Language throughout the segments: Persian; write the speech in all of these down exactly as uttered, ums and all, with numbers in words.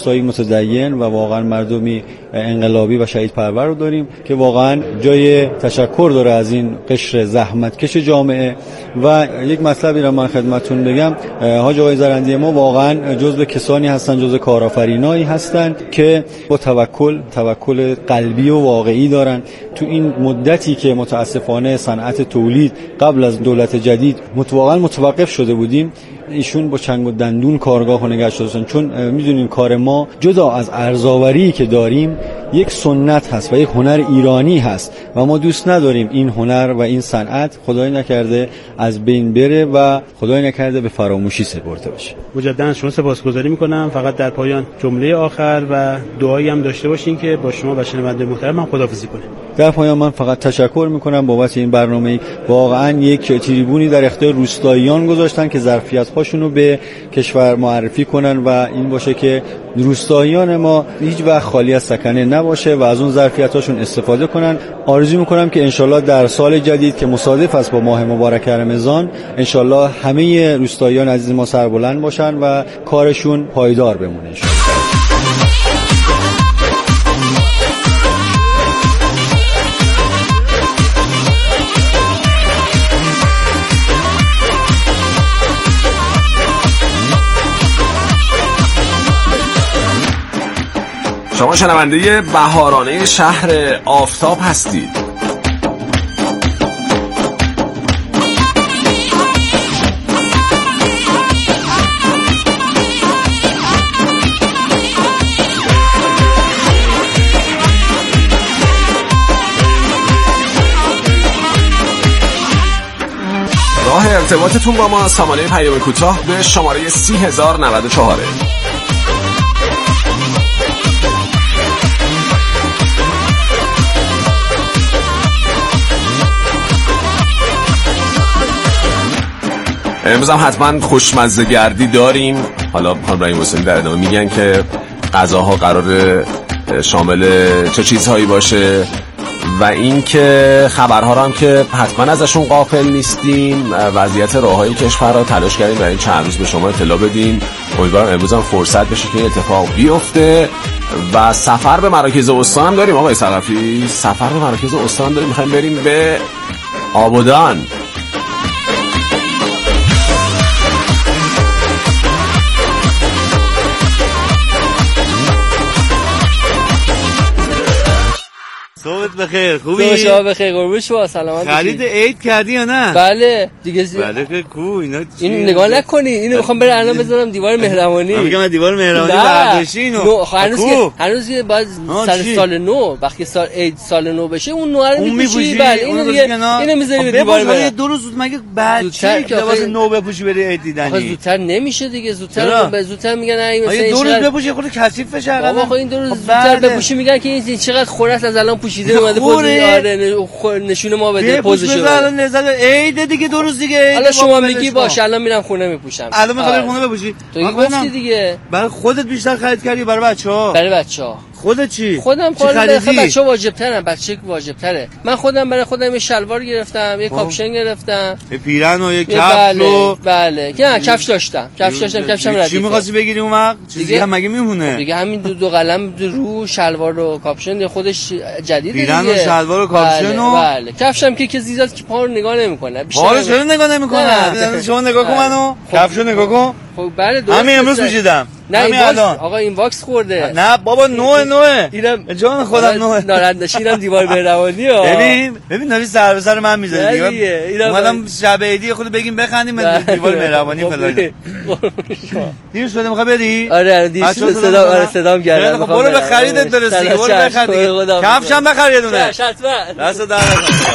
روستایی متدین و واقعا مردمی انقلابی و شهید پرور رو داریم که واقعا جای تشکر داره از این قشر زحمتکش جامعه. و یک مطلبی رو من خدمتتون بگم، حاج آقای زرندی ما واقعا جزو کسانی هستن، جزو کارآفرینایی هستن که با توکل توکل قلبی و واقعی دارن. تو این مدتی که متاسفانه صنعت تولید قبل از دولت جدید واقعا متوقف شده بودیم، ایشون با چنگ و دندون کارگاه رو نگهش داشتن. چون میدونیم کار ما جدا از ارزآوری که داریم یک سنت هست و یک هنر ایرانی هست و ما دوست نداریم این هنر و این صنعت خدای نکرده از بین بره و خدای نکرده به فراموشی سپرده بشه. مجددا از شما سپاسگزاری میکنم. فقط در پایان جمله آخر و دعایی هم داشته باشین که با شما و شنونده محترم هم خداحافظی کنیم. در پایان من فقط تشکر میکنم بابت این برنامه. واقعا یک تریبونی در اختیار روستاییان گذاشتن که ظرفیت هاشونو به کشور معرفی کنن و این باشه که روستاییان ما هیچ وقت خالی از سکنه نباشه و از اون ظرفیت هاشون استفاده کنن. آرزو میکنم که انشالله در سال جدید که مصادف است با ماه مبارک رمضان، انشالله همه روستاییان عزیز ما سربلند باشن و کارشون پایدار بمونه. شما شنونده بهارانه شهر آفتاب هستید. راه ارتباطتون با ما سامانه پیام کوتاه به شماره سی هزار و نود و چهار. امروز هم حتما خوشمزه گردی داریم. حالا ابراهیم حسینی در ادامه میگن که غذاها قراره شامل چه چیزهایی باشه و این که خبرها رو هم که حتما ازشون غافل نیستیم. وضعیت راههای کشور رو تلاش کردیم برای این چند روز به شما اطلاع بدیم. امیدوارم امروز هم فرصت بشه که این اتفاق بیفته. و سفر به مراکز استان هم داریم آقای صقفی، سفر به مراکز استان داریم، میخوایم بریم به آبادان. صبحت بخیر. خوبی؟ تو شما بخیر قربون شما. سلامت باشید. خرید عید کردی یا نه؟ بله دیگه زی... بله که کو اینا این نگاه نکنی، اینو میخوام برم الان بذارم دیوار مهربانی. من میگم دیوار مهربانی برداشتی اینو. هنوز که هنوز که بعد سال سال نو وقتی سال عید سال نو بشه اون نو رو میپوشی. بله اینو دیگه اینو میذاری به دیوار مهربانی. دو روز زود مگه بچه که لباس نو بپوشی بری عید دیدنی. آخه زودتر نمیشه دیگه. زودتر به زودتر میگن این مثلا دو روز بپوشی خود کثیف بشه. بابا خب این دو روز زودتر بپوشی میگن که این چقدر خورت از الان پوشیده اومده پوز. آره نشونه ما بده پوزشو. الان نزد عید دیگه دو روز دیگه. حالا شما میگی باشه الان میرم خونه میپوشم. الان میخوام خونه بپوشی. تو گفتی دیگه. برای خودت بیشتر خرید کردی برای بچه‌ها؟ برای بچه‌ها. خودت چی؟ خودم خودم بچه‌ها واجب ترن، بچه واجب تره. من خودم برای خودم یه شلوار گرفتم، یه کاپشن گرفتم، یه پیرن و یه کفش و بله. که کفش داشتم. کفش داشتم، کفشم ردیفه. چی می‌خواستی بگیری اون وقت؟ چیزی هم مگه میمونه؟ دیگه همین دو دو قلم رو شلوار و کاپشن خودش جدیده دیگه. پیرن و شلوار و کاپشن و بله. کفشم که کسی زیاد که پا رو نگاه نمی‌کنه. پا چرا نگاه نمی‌کنه؟ شما نگاه کن منو. کفشو نگاه کن. خب بله درست. همین امروز پوشیدم. همین الان. آقا این واکس خورده. نه بابا نوع نوعه. اینم جان خودم نوعه. ناراحت نشینم دیوار مهربانی ها. ببین ببین داری سر به سر من میذاری دیگه. اومدم شب عیدی خود بگیم بخندیم دیوار مهربانی فلان. دیر شده میخوای بری؟ آره دیر شده صدا آره صدام گردن. خب برو به خریدت برس دیگه. برو بخرید. کفشم بخر یه دونه. حتما. دست در نکن.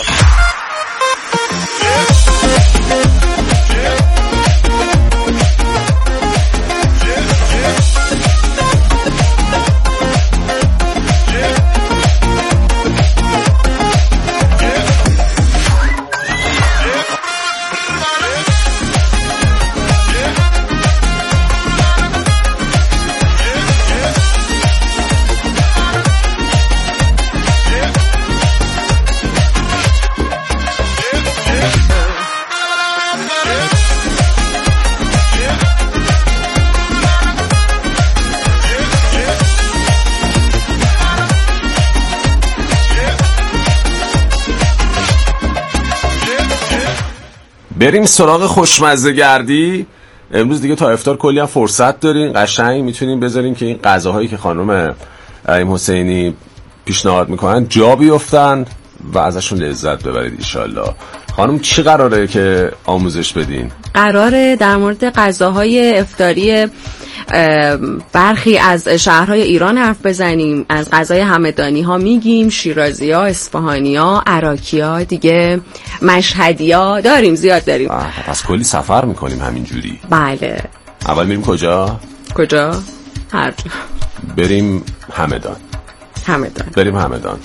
بریم سراغ خوشمزه گردی. امروز دیگه تا افطار کلی هم فرصت دارین، قشنگ میتونیم بذاریم که این غذاهایی که خانم رحیم حسینی پیشنهاد میکنن جا بیفتن و ازشون لذت ببرید انشالله. خانم چی قراره که آموزش بدین؟ قراره در مورد غذاهای افطاری برخی از شهرهای ایران حرف بزنیم. از غذای همدانی ها میگیم، شیرازی ها، اصفهانی ها، عراقی ها، دیگه مشهدی ها داریم، زیاد داریم. پس کلی سفر میکنیم همینجوری. بله. اول میریم کجا؟ کجا؟ هر جا. بریم همدان. همدان. بریم همدان.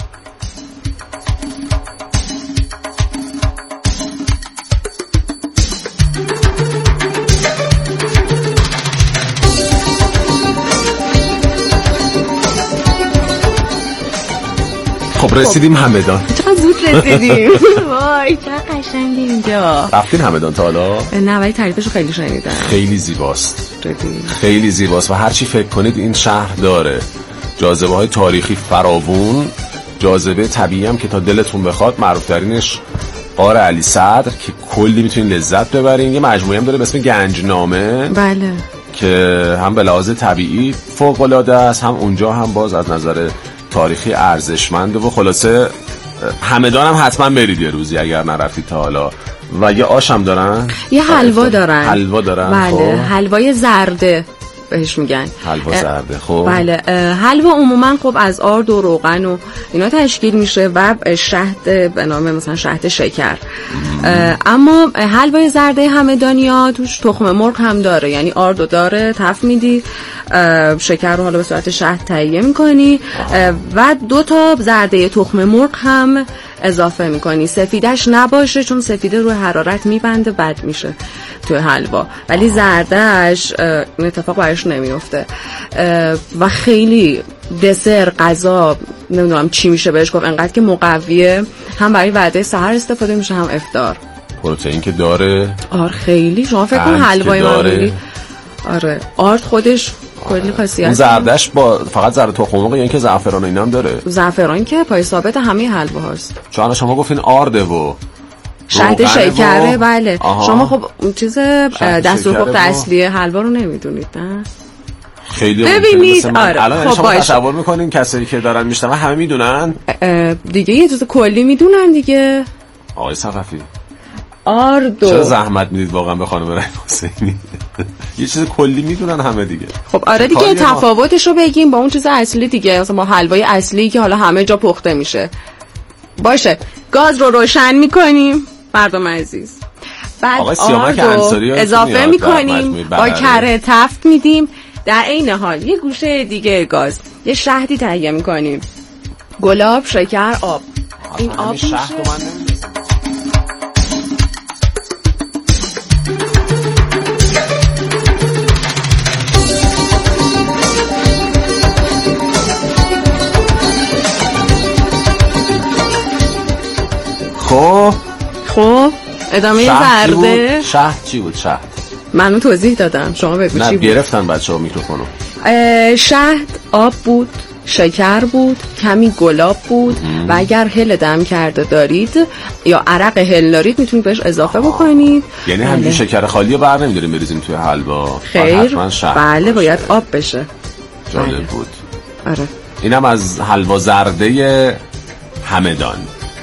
خب رسیدیم همدان. چقدر زود رسیدیم. وای چقدر قشنگه اینجا. رفتین همدان تا حالا؟ نه ولی تعریفشو خیلی شنیدم. خیلی زیباست. جدی. خیلی زیباست و هر چی فکر کنید این شهر داره. جاذبه های تاریخی فراوون، جاذبه طبیعی هم که تا دلتون بخواد. معروف ترینش غار علی صدر که کلی میتونین لذت ببرین. یه مجموعه هم داره به اسم گنجنامه. بله. که هم به لحاظ طبیعی فوق العاده است، هم اونجا هم باز از نظر تاریخی ارزشمنده و خلاصه همدان هم حتما برید یه روزی اگر نرفتید تا حالا. و یه آش هم دارن، یه حلوا دارن. حلوا دارن. بله. خب. حلوای زرده بهش میگن. حلوا زرده. خب. بله. حلوا عموما خب از آرد و روغن و اینا تشکیل میشه و شهد به نام مثلا شهد شکر. اما حلوای زرده همدانیا توش تخم مرغ هم داره، یعنی آردو داره، تف میدی، شکر رو حالا به صورت شهد تهیه میکنی و دو تا زرده تخم مرغ هم اضافه میکنی. سفیدش نباشه چون سفیده روی حرارت میبنده بد میشه توی حلوا، ولی زردهش این اتفاق برایش نمیفته و خیلی دسر غذا نمیدونم چی میشه بهش گفت، انقدر که مقویه، هم برای وعده سحر استفاده میشه هم افطار. پروتئین که داره. آره خیلی. شما فکر کن حلوای معمولی. آره آرد خودش کلی خاصیت. اون زردش با فقط زرد تخم مرغ یا اینکه زعفران اینا هم داره؟ زعفران که پای ثابت همه حلوا هاست. چون شما گفتین آرده و شهد شکره. و... بله. آها. شما خب اون چیز دستورپخت اصلی حلوا رو نمیدونید نه؟ خیلی ببینید. آره الان خب شما تصور میکنین کسایی که دارن میشنون همه میدونن دیگه، یه چیز کلی میدونن دیگه. آقای صففی آردو چرا زحمت میدید واقعا به خانم رحیم حسینی؟ یه چیز کلی میدونن همه دیگه. خب آره دیگه تفاوتش رو بگیم با اون چیز اصلی دیگه، مثلا با حلوای اصلی که حالا همه جا پخته میشه. باشه گاز رو روشن میکنیم مردم عزیز، بعد آردو اضافه میکنیم، با کره تفت میدیم، در این حال یه گوشه دیگه گاز یه شهدی تهیه میکنیم، گلاب، شکر، آب. این آب میشه. خب خب ادامه زرده. شهد چی بود؟ شهد منو توضیح دادم، شما بگو چی بود؟ نه گرفتن بچه‌ها میکروفونو. شهد آب بود، شکر بود، کمی گلاب بود ام. و اگر هل دم کرده دارید یا عرق هل دارید میتونید بهش اضافه آه. بکنید. یعنی همین شکر خالی رو بر نمیداریم بریزیم توی حلوا؟ خیر. بله باید آب بشه. جالب بله. بود. آره. اینم از حلوا زرده همدان.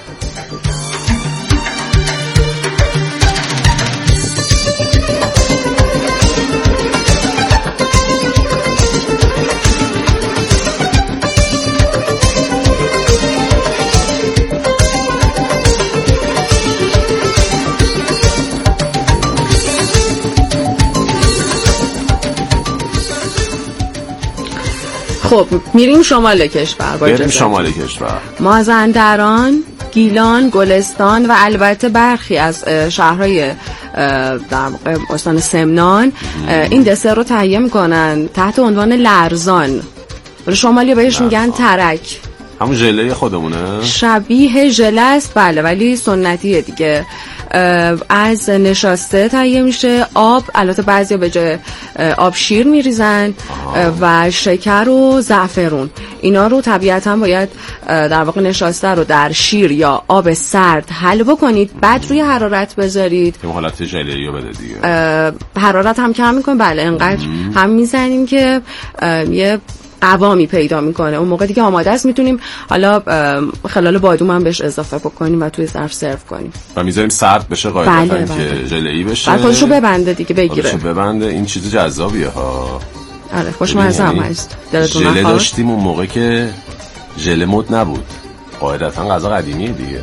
خب میریم شمال کشور. بریم شمال کشور. مازندران، گیلان، گلستان و البته برخی از شهرهای در استان سمنان این دسر رو تهیه میکنن تحت عنوان لرزان. شمالی بهش میگن ترک. همون ژله خودمونه؟ شبیه ژله است بله، ولی سنتیه دیگه. از نشاسته تهیه میشه. آب البته بعضیا به جای آب شیر میریزن و شکر و زعفرون. اینا رو طبیعتا باید در واقع نشاسته رو در شیر یا آب سرد حل بکنید، بعد روی حرارت بذارید که حالت ژله‌ای رو بده دیگه. حرارت هم کم میکنه، بله انقدر هم میزنیم که یه قوامی پیدا میکنه. اون موقع دیگه آماده است، میتونیم حالا خلال بادوم هم بهش اضافه بکنیم و توی ظرف سرو کنیم و میذاریم سرد بشه قاعدتا. بله که بله. ژله‌ای بشه، بعد خودشو ببنده دیگه، بگیره خودشو ببنده. این چیز جذابیه ها. آره خوشمزه هم هست. دلتون ژله داشتیم اون موقع که ژله مد نبود، قاعدتا غذا قدیمیه دیگه.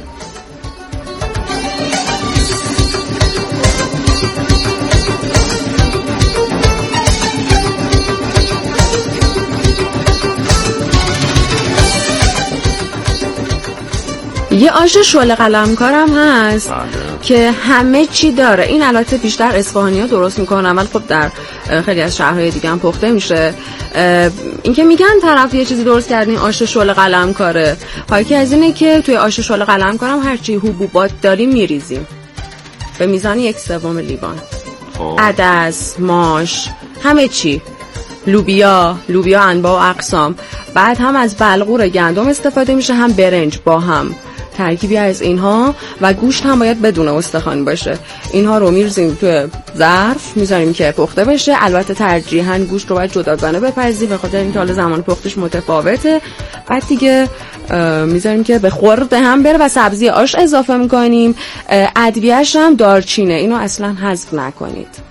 یه آش شله قلمکار هم هست بله. که همه چی داره. این البته بیشتر اصفهانی‌ها درست میکنن، ولی خب در خیلی از شهرهای دیگه هم پخته میشه. این که میگن طرف یه چیزی درست کردین آش شله قلمکاره، حاکی از اینه که توی آش شله قلمکار هم هرچی حبوبات داریم میریزیم به میزان یک سوم لیوان. عدس، ماش، همه چی، لوبیا، لوبیا انواع و اقسام. بعد هم از بلغور گندم استفاده میشه، هم برنج، با هم ترکیبی از اینها. و گوشت هم باید بدون استخوان باشه. اینها رو میریزیم توی ظرف، میذاریم که پخته بشه. البته ترجیحاً گوشت رو باید جداگانه بپزیم به خاطر اینکه حالا زمان پختش متفاوته. بعد دیگه میذاریم که به خورد هم بره و سبزی آش اضافه میکنیم. ادویه‌اش هم دارچینه، اینو اصلا حذف نکنید.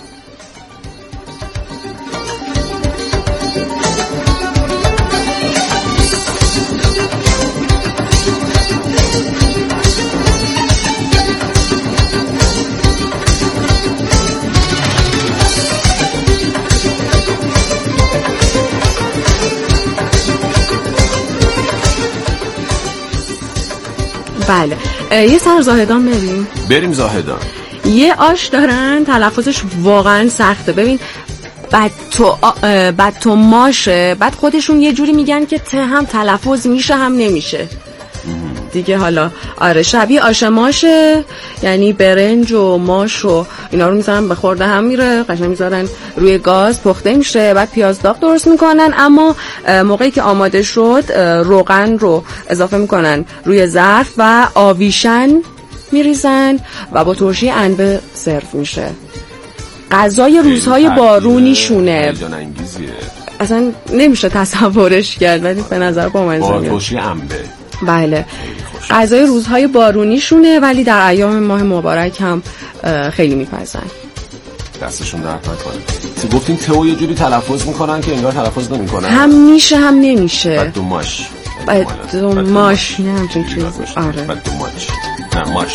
بله یه سر زاهدان بریم بریم زاهدان. یه آش دارن تلفظش واقعا سخته. ببین بعد تو بعد تو ماشه، بعد خودشون یه جوری میگن که ته هم تلفظ میشه هم نمیشه دیگه. حالا آره شبیه آش ماشه، یعنی برنج و ماش و اینا رو میذارن به خورده هم میره، قشنگ میذارن روی گاز پخته میشه، بعد پیاز داغ درست میکنن. اما موقعی که آماده شد روغن رو اضافه میکنن روی ظرف و آویشن میریزن و با ترشی انبه سرو میشه. غذای روزهای بارونیشونه، اصلا نمیشه تصورش کرد، ولی به نظر با من با ترشی انبه. بله غذای روزهای بارونیشونه، ولی در ایام ماه مبارک هم خیلی میپزن. دستشون درد نکنه. تو گفتین تو یه جوری تلفظ میکنن که انگار تلفظ نمیکنن. هم میشه هم نمیشه. بعد دو ماش. بعد دو ماش نه همچین چیز. آره. بعد دو ماش. نه ماش.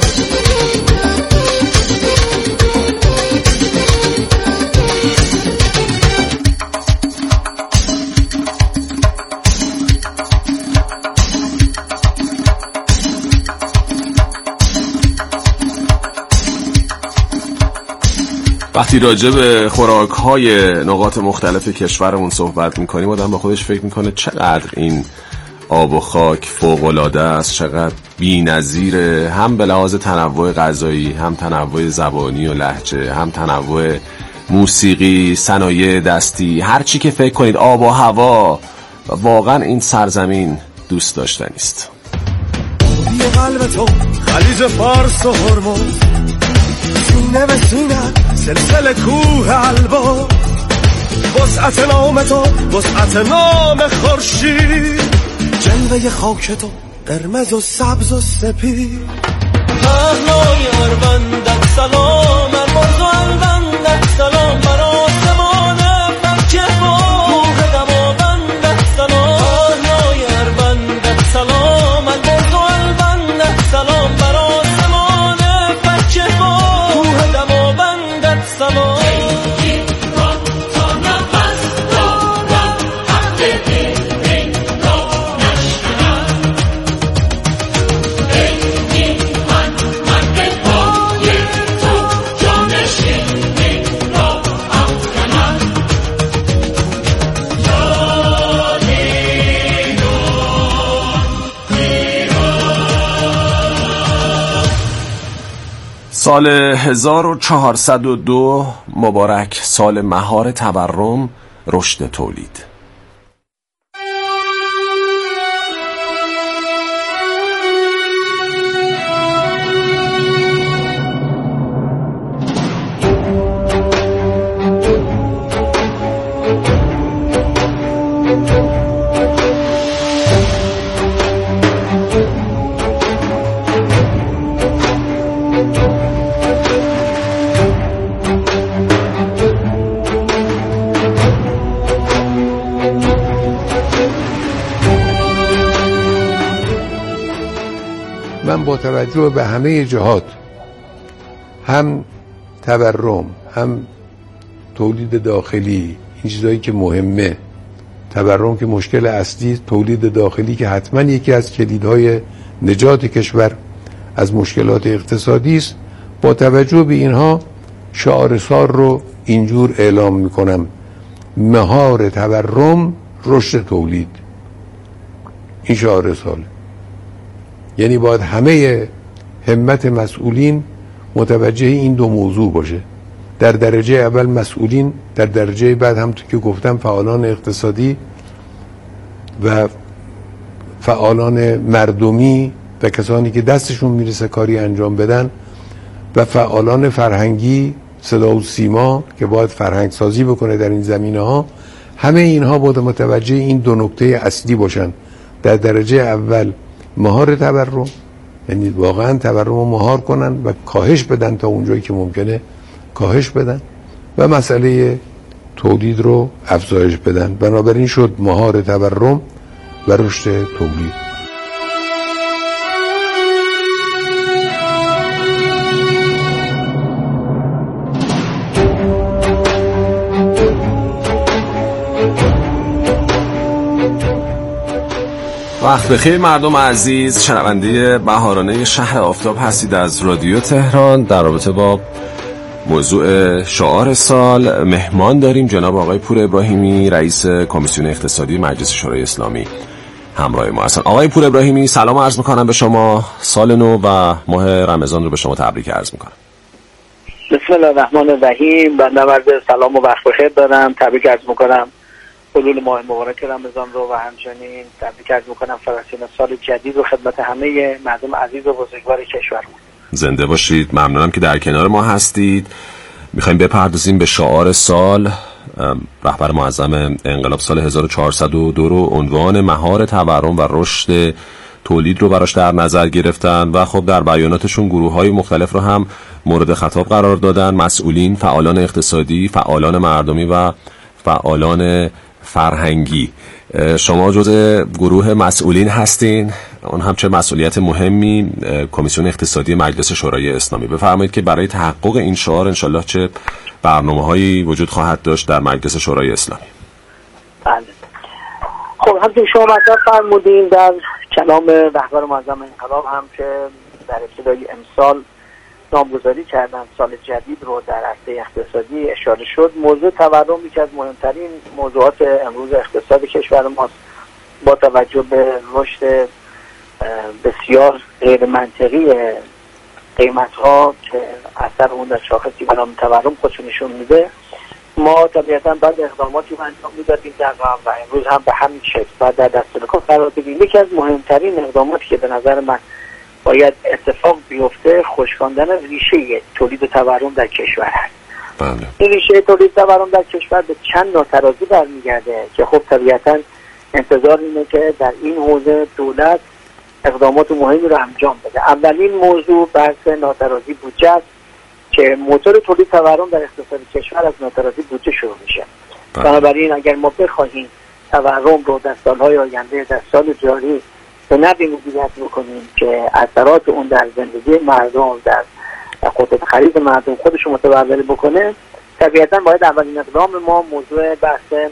وقتی راجع به خوراک‌های نقاط مختلف کشورمون صحبت می‌کنیم آدم با خودش فکر می‌کنه چقدر این آب و خاک فوق‌العاده است، چقدر بی‌نظیره، هم به لحاظ تنوع غذایی، هم تنوع زبانی و لهجه، هم تنوع موسیقی، صنایع دستی، هر چی که فکر کنید، آب و هوا. و واقعا این سرزمین دوست داشتنی است. قلب تو خلیج فارس و هرمز، سینه به سینه سلسله کوه البا، وسعت نام تو وسعت نام خورشید، جلوه خاک تو قرمز و سبز و سپید. پهنای اروندت سلام، مرز و الوندت سلام، بر آسمان مکه کوه دماوندت سلام. پهنای اروندت سلام، مرز و الوندت سلام، بر آسمان مکه کوه دماوندت سلام. سال هزار و چهارصد و دو مبارک، سال مهار تورم، رشد تولید. من با توجه به همه جهات، هم تورم، هم تولید داخلی، این چیزایی که مهمه، تورم که مشکل اصلی، تولید داخلی که حتما یکی از کلیدهای نجات کشور از مشکلات اقتصادی است، با توجه به اینها شعار سال رو اینجور اعلام میکنم: مهار تورم، رشد تولید. این شعار سال، یعنی باید همه همت مسئولین متوجه این دو موضوع باشه. در درجه اول مسئولین، در درجه بعد هم تو که گفتم فعالان اقتصادی و فعالان مردمی و کسانی که دستشون میرسه کاری انجام بدن و فعالان فرهنگی، صدا و سیما که باید فرهنگ سازی بکنه در این زمینه ها. همه اینها باید متوجه این دو نکته اصلی باشن. در درجه اول مهار تورم، یعنی واقعا تورم رو مهار کنن و کاهش بدن، تا اونجایی که ممکنه کاهش بدن، و مسئله تولید رو افزایش بدن. بنابراین شد مهار تورم و رشد تولید. وقت بخیر مردم عزیز، شنونده بهارانه شهر آفتاب هستید از رادیو تهران. در رابطه با موضوع شعار سال مهمان داریم جناب آقای پور ابراهیمی، رئیس کمیسیون اقتصادی مجلس شورای اسلامی همراه ما هستند. آقای پور ابراهیمی سلام عرض میکنم به شما، سال نو و ماه رمضان رو به شما تبریک عرض میکنم. بسم الله الرحمن الرحیم. بنده عرض سلام و وقت بخیر دارم، تبریک عرض میکنم حلول ماه مبارک رمضان رو و همچنین تبریک عرض میکنم فراسین سال جدید رو خدمت همه مردم عزیز و بزرگوار کشورمون. زنده باشید، ممنونم که در کنار ما هستید. میخوایم بپردازیم به شعار سال. رهبر معظم انقلاب سال هزار و چهارصد و دو رو عنوان مهار تورم و رشد تولید رو براش در نظر گرفتن و خب در بیاناتشون گروه‌های مختلف رو هم مورد خطاب قرار دادن: مسئولین، فعالان اقتصادی، فعالان مردمی و فعالان فرهنگی. شما جزء گروه مسئولین هستین، اون هم چه مسئولیت مهمی. کمیسیون اقتصادی مجلس شورای اسلامی، بفرمایید که برای تحقق این شعار انشالله چه برنامه‌هایی وجود خواهد داشت در مجلس شورای اسلامی؟ بله. خب همچنین شما مطرح فرمودین در کلام رهبر معظم انقلاب هم که در ابتدای امسال نامگذاری کردن سال جدید رو در عرصه اقتصادی اشاره شد. موضوع تورم یکی از مهمترین موضوعات امروز اقتصاد کشور ماست. با توجه به رشد بسیار غیر منطقی قیمت‌ها که اثر اون در شاخصی به نام تورم خودشون نشون میده، ما طبیعتاً بعد اقداماتی انجام میدادیم در قبل و امروز هم به همین شکل بعد در دست کار قرار بدیم. یکی از مهمترین اقداماتی که به نظر من باید اتفاق بیفته خشکاندن ریشه تولید تورم در کشور هست. بله. این ریشه تولید تورم در کشور به چند ناترازی برمیگرده که خب طبیعتاً انتظار اینه که در این حوزه دولت اقدامات مهمی رو انجام بده. اولین موضوع بحث ناترازی بودجه است که موتور تولید تورم در اقتصاد کشور از ناترازی بودجه شروع میشه. بنابراین اگر ما بخواهیم تورم رو در سالهای آینده در سال جاری به نحوی مدیریت بکنیم که اثرات اون در زندگی مردم، در قدرت خرید مردم خودش متحول بکنه، طبیعتاً باید اولین اقدام ما موضوع بحث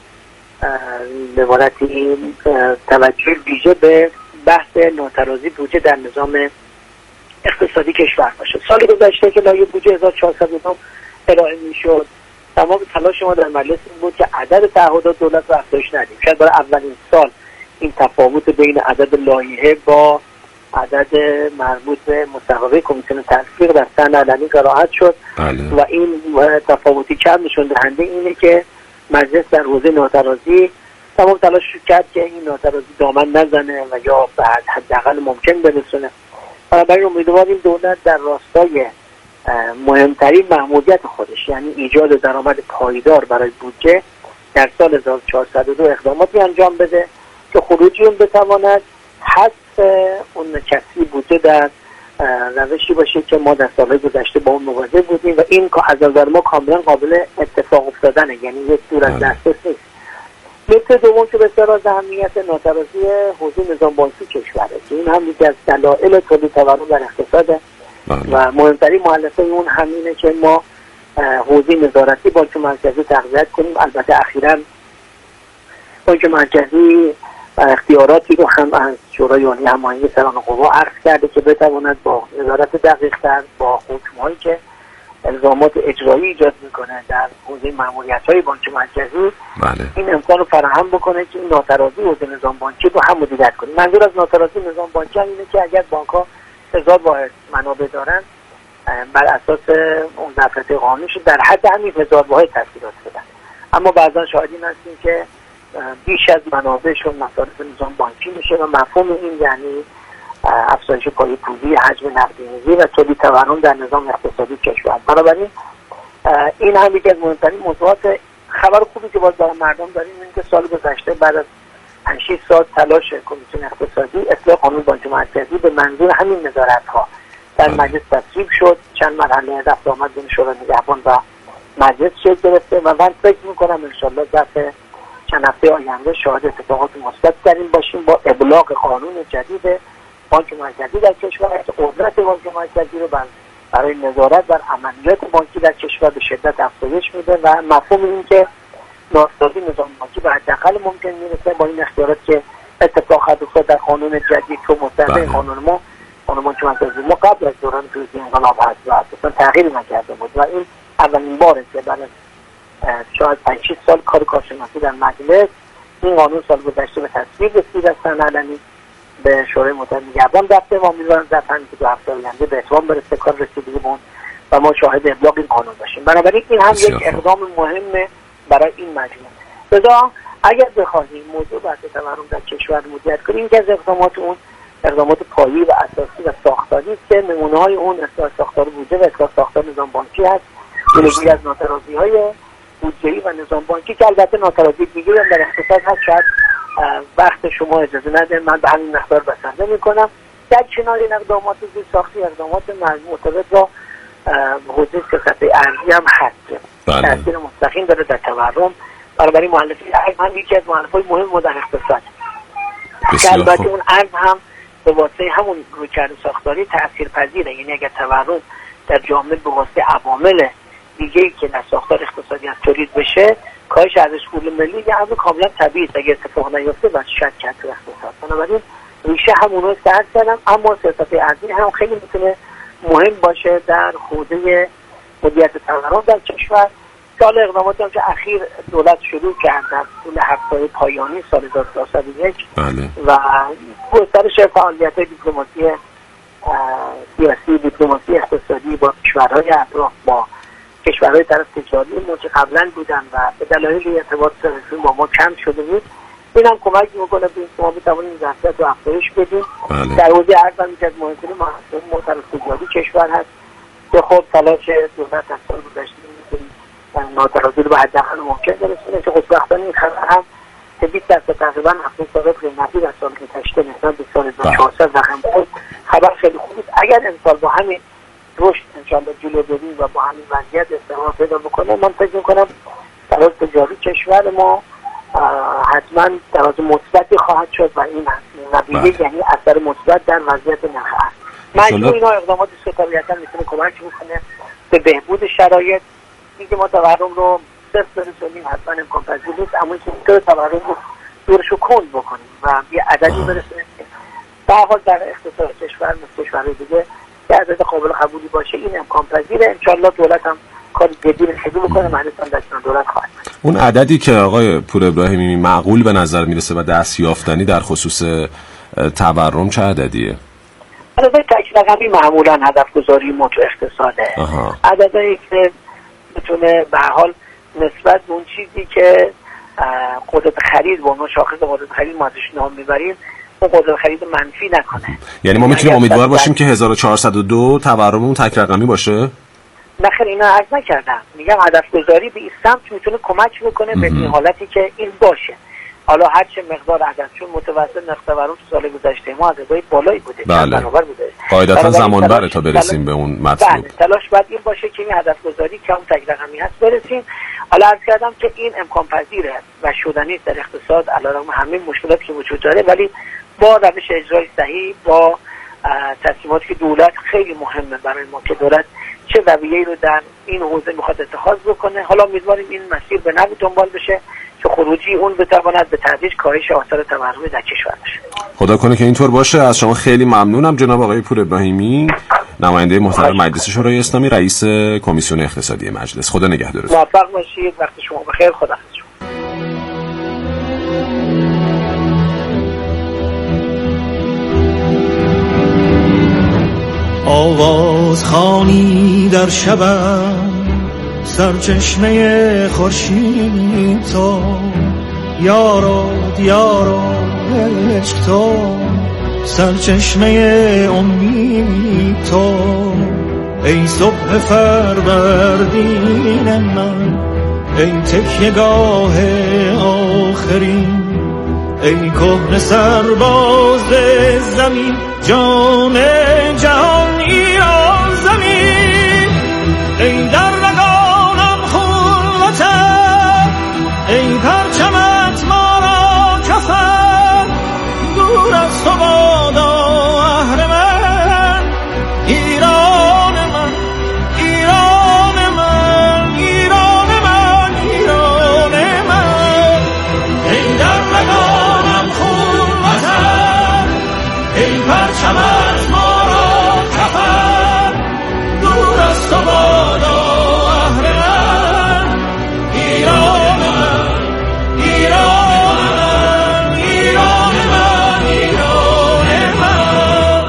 به عبارتی توجه ویژه به بحث ناترازی بودجه در نظام اقتصادی کشور باشه. سال گذشته که لایحه بودجه هزار و چهارصد و دو ارائه میشد، تمام تلاش ما در مجلس این بود که عدد تعهدات دولت رو افزایش ندیم. شاید برای اولین سال این تفاوت بین عدد لایحه با عدد مربوط به مصوبه کمیسیون تلفیق در سند علنی قرائت شد بله. و این تفاوتی کم نشون دهنده اینه که مجلس در حوزه ناترازی تمام تلاش کرد که این ناترازی دامن نزنه و یا به حداقل ممکن برسونه. بنابراین امیدواریم دولت در راستای مهمترین مأموریت خودش، یعنی ایجاد درآمد پایدار برای بودجه، در سال هزار و چهارصد و دو اقداماتی انجام بده که خروجی اون بتواند حذف اون کسری بودجه در روشی باشه که ما در سالهای گذشته با اون مواجه بودیم و این از نظر ما کاملا قابل اتفاق افتادنه، یعنی یک دور از دسترس نیست. نکته دوم که بسیار از اهمیت ناترازی حوزه نظام بانکی کشوره که این هم یکی از دلایل تولید تورم در اقتصاده و مهمترین مؤلفه اون همینه که ما حوزه نظارتی بانک مرکزی تقویت کنیم. البته اخیراً بانک مرکزی اختیاراتی رو هم از شورای عالی هماهنگی سران قوا عرض کرده که بتواند با نظارت دقیق‌تر با حکم‌هایی که الزامات اجرایی ایجاد میکنه در حوزه ماموریت‌های بانک مرکزی بله. این امکان رو فراهم بکنه که این ناترازی حوزه نظام بانکی رو هم مدیریت کنه. منظور از ناترازی نظام بانکی هم اینه که اگر بانک‌ها هزار واحد منابع دارن بر اساس اون دفعه قانونیش در حد همین هزار واحد تسهیلات بدن، اما بعضا شاهدین هستیم که بیش از منابعشون مصارف نظام بانکی میشه و مفهوم این یعنی افزایش پایه پولی، حجم نقدینگی و تولید تورم در نظام اقتصادی کشور. بنابراین این هم یکی از مهمترین موضوعات. خبر خوبی که باز برای مردم داریم این که سال گذشته بعد از پنج شش سال تلاش کمیسیون اقتصادی اصلاح قانون بانک مرکزی به منظور همین نظارت‌ها در مجلس تصویب شد. چند مرحله رفت آمد بین شورای نگهبان و مجلس شکل گرفته و من فکر می‌کنم ان شاءالله در چند هفته آینده شاهد اتفاقات مثبت در این باشیم با ابلاغ قانون جدید بانک مرکزی در کشور که قدرت بانک مرکزی رو برای نظارت بر عملیات بانکی در کشور به شدت افزایش میده و مفهوم این که ناسازی نظام بانکی به حداقل ممکن میرسه با این اختیارات که اتفاق افتاد در قانون جدید که مستند قانون ما قانون بانک مرکزی ما قبل از دوران پیروزی انقلاب هست و اصلا تغییر نکرده بود و این اولین باره که بعد شاید پنج شش سال کار کارشناسی در مجلس این قانون سال گذشته به تصویب رسید از سند علنی به شورای متحد نگهبان رفته و امیدوارم در پنج تا هفته آینده به اتمام برسه کار رسیدگی بود و ما شاهد ابلاغ این قانون باشیم. بنابراین این هم یک اقدام مهمه برای این مجموعه. لذا اگر بخواهیم موضوع بحث تورم در کشور مدیریت کنیم که از اقدامات اون اقدامات پایه‌ای و اساسی و ساختاری است که نمونه‌های اون اصلاح ساختار بودجه و اصلاح ساختار نظام بانکی هست. جلوگیری از ناترازی‌های بودجه‌ای و نظام بانکی که البته ناترازی دیگه هم در اقتصاد هست. شاید وقت شما اجازه نده من به همین مقدار بسنده میکنم. در کنار این اقدامات زیرساختی اقدامات مرتبط با حوزه سیاست ارضی هم هست. تاثیر مستقیم داره در تورم. بنابراین مؤلفه ارز هم یکی از مؤلفه‌های مهم در اقتصاد. البته اون ارز هم به واسطه همون رویکرد ساختاری تاثیرپذیره، یعنی اگر تورم در جامعه به واسطه عوامل دیگه‌ای که در ساختار اقتصادی از تولید بشه کاهش ارزش پول ملی یه امر کاملا طبیعی است. اگه اتفاق نیفته باید شک کرد تو اقتصاد. بنابراین ریشه همونو درک کردم، اما سیاست ارزی هم خیلی میتونه مهم باشه در حوزه مدیریت تورم در کشور. سال اقداماتی هم که اخیر دولت شروع کرد در طول هفته پایانی سال هزار و چهارصد و یک و گسترش فعالیت دیپلماسی سیاسی، دیپلماسی اقتصادی با کشورهای اطراف، با کشورهای طرف تجاری ما که قبلا بودن و به دلایل ارتباط سرشون با ما کم شده بود، این هم کمک میکنه به این که ما بتوانیم ظرفیت رو افزایش بدیم. در حوزه ارز هم یکی از مهمترین محصولات ما طرف تجاری کشور هست که خب تلاش دولت از سال گذشته می‌کنه ناترازی رو به حداقل ممکن برسونه که خوشبختانه این خبر هم که بیست درصد تقریبا هفتاد ثابت قیمتی در سال گذشته نسبت به سال هزار و چهارصد رقم بود. خبر خیلی خوبه. اگر امسال با همین رشد انشالله جلو بریم و با همین وضعیت استقرار پیدا بکنه، من فکر میکنم تراز تجاری کشور ما حتما تراز مثبتی خواهد شد و این نتیجه یعنی اثر مثبت در وضعیت نرخ ارز. مجموع اینا اقدامات طبیعتا میتونه کمک بکنه به بهبود شرایط. اینکه ما تورم رو صفر برسونیم حتما امکان پذیر نیست، اما اینکه تورم رو دورش رو کند بکنیم و یه عددی برسونیم به هر حال در اقتصاد کشور مثل کشورهای دیگه که عدد قابل قبولی باشه این امکان پذیره. انشالله دولت هم کار جدی رو شروع بکنه، مجلس هم دستور دولت خواهد. اون عددی که آقای پور ابراهیمی معقول به نظر میرسه و دستیافتنی در خصوص تورم چه عددیه؟ عدد تک رقمی معمولا هدف گذاری ما تو اقتصاده. عددی که بتونه به حال نسبت به اون چیزی که قدرت خرید و اون شاخص قدرت خرید ما ازش نام میبریم اون قدرت خرید منفی نکنه. یعنی ما میتونیم امیدوار باشیم که هزار و چهارصد و دو تورممون تک رقمی باشه؟ نه خیر، اینا عرض نکردم. میگم هدف گذاری به این سمت میتونه کمک بکنه به این حالتی که این باشه. حالا هر چه مقدار عدد، چون متوسط نرخ تورم تو سال گذشته ما عددهای بالایی بوده، بله. برابر بوده. قاعدتا زمان بره تا برسیم به اون مطلوب. بله، تلاش باید این باشه که این هدف گذاری که اون تک رقمی هست برسیم. حالا عرض کردم که این امکان پذیره و شدنی در اقتصاد علیرغم همه مشکلاتی که وجود داره، ولی با روش اجرای صحیح، با تصمیماتی که دولت خیلی مهمه برای ما که دولت چه رویه‌ای رو در این حوزه میخواد اتخاذ بکنه. حالا امیدواریم این مسیر به نوعی دنبال بشه که خروجی اون بتواند به تدریج کاهش آثار تورم در کشور بشه. خدا کنه که اینطور باشه. از شما خیلی ممنونم جناب آقای پور ابراهیمی، نماینده محترم مجلس شورای اسلامی، رئیس کمیسیون اقتصادی مجلس. خدا نگهدارتون. موفق باشید. وقت شما بخیر. خدا حافظ. آواز خوانی در شبم، سرچشمه خورشید تو، یارو دیارو عشق تو، سرچشمه امید تو، ای صبح فروردین من، ای تکیه‌گاه آخرین، ای کهنه سرباز زمین، جان جهان ایران زمین، ای در رگانم خون وطن، ای پرچمت ما را کفن، دور از تو بادا اهرمن، ایران من، ایران من، ایران من، ایران من، ای در رگانم خون وطن، ای پرچمت ما را کفن، دور از تو بادا اهرمن، ایران من، ایران من، ایران من، ایران من.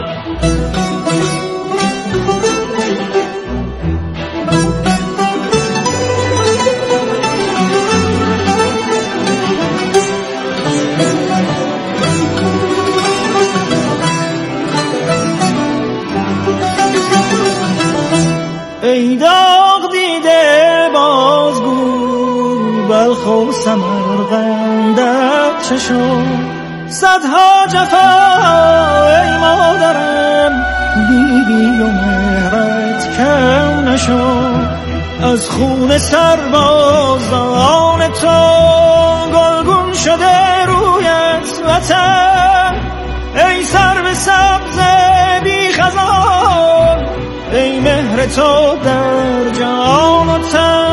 ای داغ دیده بازگو، بلخ و سمرقندت چه شد، صدها جفا ای مادرم، دیدی و مهرت کم نشد، از خون سربازان تو گلگون شده رویت وطن، ای سرو سبز بی خزان، ای مهر تو در جان و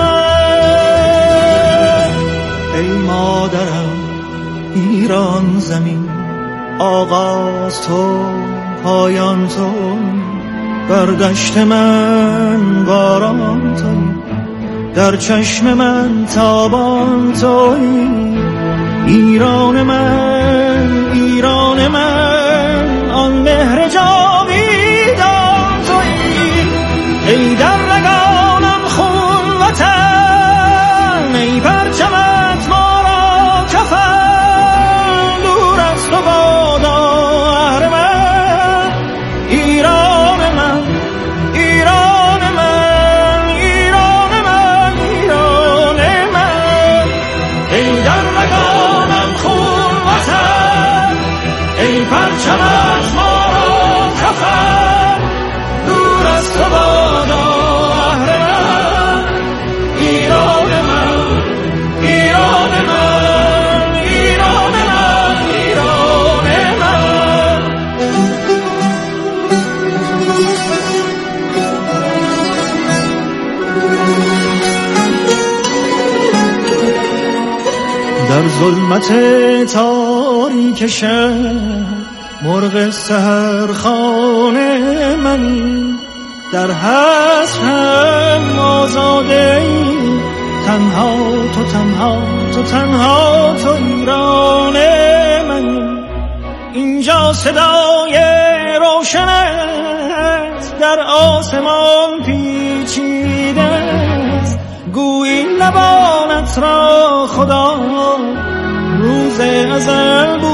تن، ای مادرم ایران زمین، آغاز تو پایان تو، بر دشت من باران توی، در چشم من تابان توی، ایران من، ایران من، آن مهر جاویدان توی، ای در رگانم خون وطن، ای پرچمت ما را کفن، دور از تو بادا اهرمن، ایران من، ایران من، ایران من، ایران من، ای در رگانم خون وطن، ای پرچمت ما را کفن، دور از تو بادا اهرمن، ایران من، ایران من، ایران من، ایران من. در ظلمت تاریک شب، مرغ سحرخانه منی، در حسرم آزاده ای، تنها تو، تنها تو، تنها تو، ایران منی، اینجا صدای روشن در آسمان پیچیده است، گویی لبانت را خدا روز ازل